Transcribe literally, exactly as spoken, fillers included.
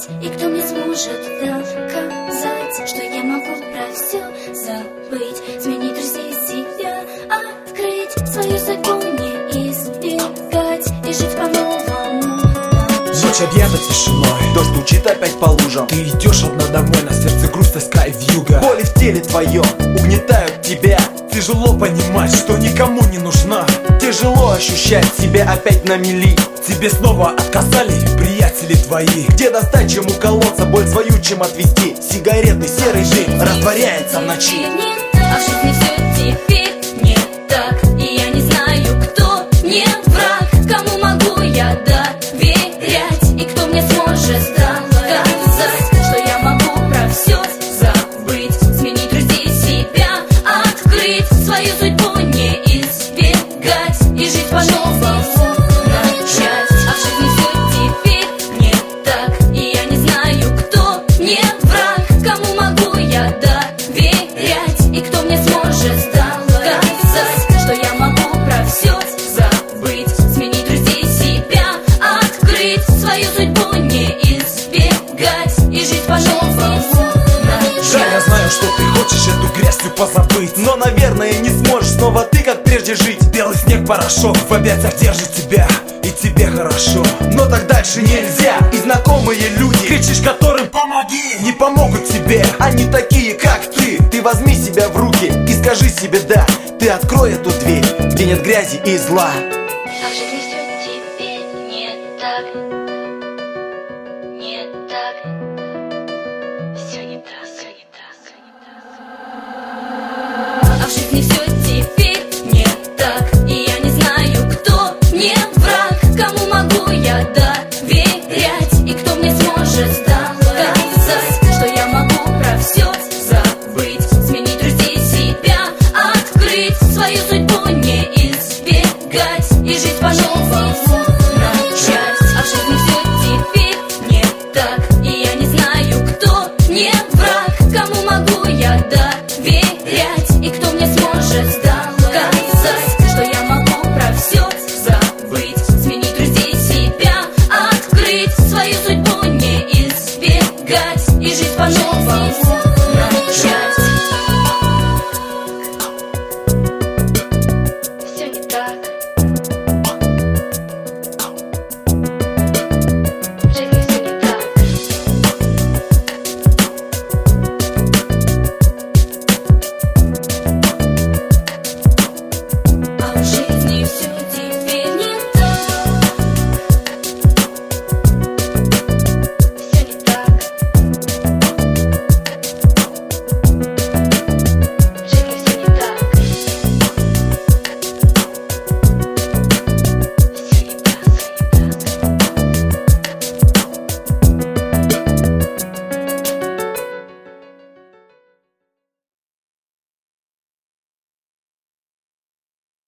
доверять, и кто мне сможет доказать, что я могу про все забыть, сменить друзей себя, открыть свою судьбу, не избегать и жить по-новому. Ночь объята тишиной, дождь стучит опять по лужам. Ты идешь одна домой, на сердце грусть, тоска и вьюга. Боли в теле твоем угнетают тебя. Тяжело понимать, что никому не нужна. Тяжело ощущать себя опять на мели. Тебе снова отказали приятели твои. Где достать, чем уколоться, боль свою чем отвести? Сигареты, серый дым растворяется в ночи. А в жизни все теперь не так, и я не знаю, кто мне враг, кому могу я доверять, и кто мне сможет доказать, что я могу про все забыть, сменить друзей себя, открыть свою судьбу, не избегать и жить по-новому начать. А в жизни все теперь не так, и я не знаю, кто мне враг, кому могу я доверять, и кто мне сможет доказать, что я могу про все забыть, сменить друзей себя, открыть свою судьбу, не избегать и жить по-новому начать. Жаль, я знаю, что ты хочешь эту грязь всю позабыть, Но, наверное, не сможешь снова ты, как прежде, жить. белый снег, порошок в объятиях держит тебя, и тебе хорошо. Но так дальше нельзя. И знакомые люди, Кричишь которым помоги, не помогут тебе. Они такие, как ты. Ты возьми себя в руки и скажи себе да. Ты открой эту дверь, где нет грязи и зла. А в жизни все теперь не так, не так, все не так, все не так, все не так. А в жизни все теперь не так, и я не знаю, кто мне враг, кому могу я доверять, и кто мне сможет доказать, что я могу про все забыть, сменить друзей себя, открыть свою судьбу, не избегать и жить по-новому начать. А в жизни